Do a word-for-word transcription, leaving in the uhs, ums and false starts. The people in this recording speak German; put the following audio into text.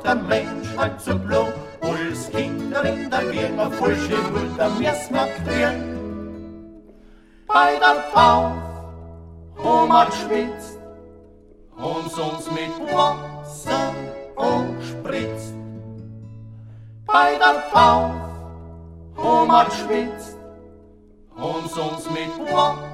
der Mensch halt so blau. Als Kinder in der Wiener falsche Mutter mir's merkt werden. Bei der Taufe haben wir geschwitzt, haben's uns mit Wasser angespritzt. Bei der Taufe haben wir geschwitzt, haben's uns mit Wasser